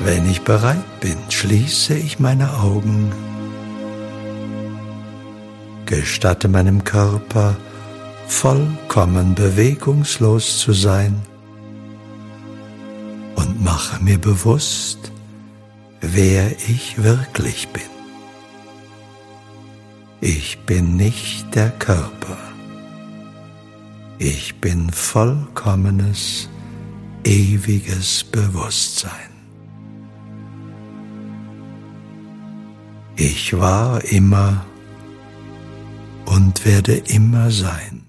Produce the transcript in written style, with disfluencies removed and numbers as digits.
Wenn ich bereit bin, schließe ich meine Augen, gestatte meinem Körper, vollkommen bewegungslos zu sein und mache mir bewusst, wer ich wirklich bin. Ich bin nicht der Körper. Ich bin vollkommenes, ewiges Bewusstsein. Ich war immer und werde immer sein.